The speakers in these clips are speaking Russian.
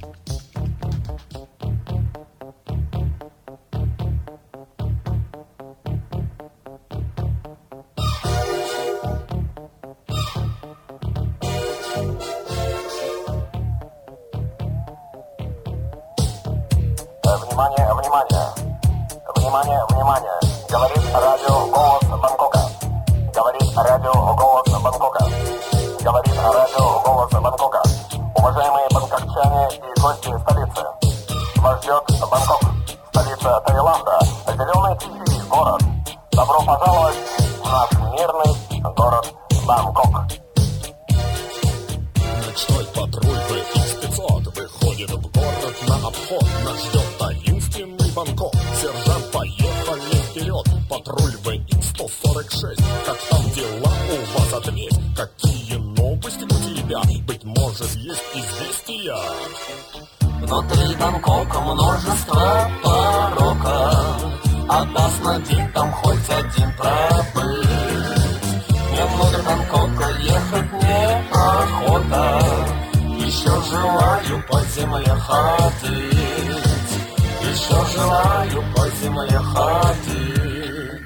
Внимание, внимание! Внимание, внимание! Говорит радио «Голос Бангкока». Говорит радио «Голос Бангкока». Говорит радио «Голос Бангкока». Уважаемые бангкокчане и гости столицы. Вас ждет Бангкок, столица Таиланда, зеленый тихий город. Добро пожаловать в наш мирный город Бангкок. Ночной патруль ВХ-500 выходит в город на обход. Нас ждет таинственный Бангкок. Сержант, поехали вперед. Патруль ВХ-146. Как там дела у вас, ответь? Какие новости у тебя? Быть может, есть известия? Внутри Бангкока множество пороков. Опасно день там хоть один пробыть. Мне внутрь Бангкока ехать неохота. Еще желаю по земле ходить. Еще желаю по земле ходить.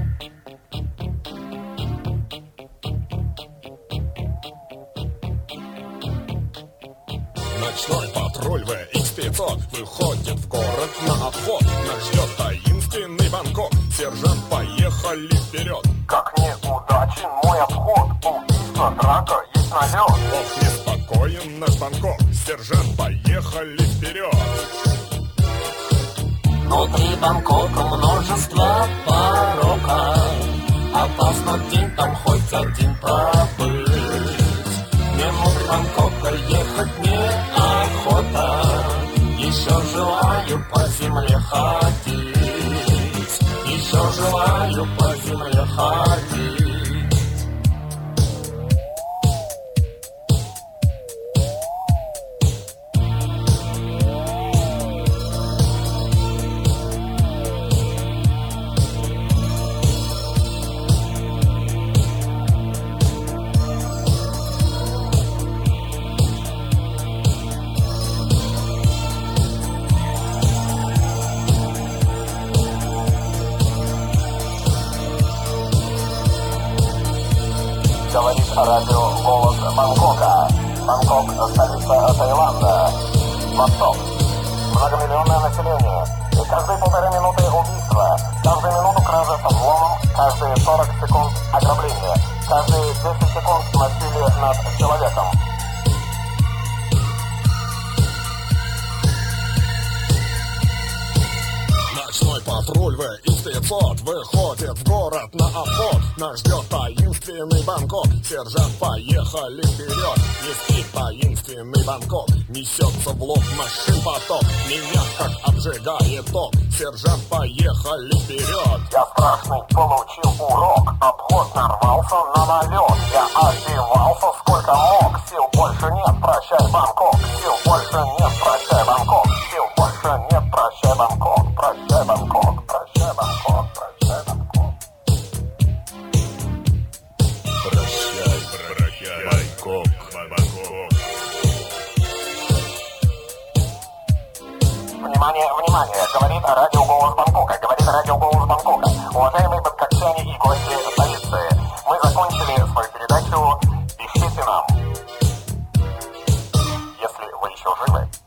Ночной патруль ВХ-500 выходит в город на обход. Нас ждет таинственный Бангкок. Сержант, поехали вперед. Как неудачен мой обход. Убийство, драка, есть налет. Ох, неспокоен наш Бангкок. Сержант, поехали вперед. Внутри Бангкока множество пороков. Опасно день там хоть один пробыть. Мне внутрь Бангкока ехать неохота. Еще желаю по земле ходить. Еще желаю по земле ходить. Говорит радио «Голос Бангкока». Бангкок – столица Таиланда. Восток. Многомиллионное население. И каждые 1,5 минуты убийства. Каждую минуту кража со взломом. Каждые 40 секунд ограбление. Каждые 10 секунд насилие над человеком. Ночной патруль ВХ-500 выходит в город на обход. Нас ждет таинственный Бангкок. Сержант, поехали вперед. Нести таинственный Бангкок. Несется в лоб машин поток. Меня как обжигает ток. Сержант, поехали вперед. Я страшный получил урок. Обход нарвался на налет. Я отбивался сколько мог. Сил больше нет, прощай, Бангкок. Сил больше нет, прощай, Бангкок. Сил больше нет, прощай, Бангкок. Прощай, Бангкок. Прощай, Бангкок. Прощай, Бангкок. Прощай, Бангкок. Внимание, внимание! Говорит радио «Голос Бангкока». Говорит радио «Голос Бангкока». Уважаемые бангкокчане и гости столицы, мы закончили свою передачу. Пишите нам, если вы еще живы.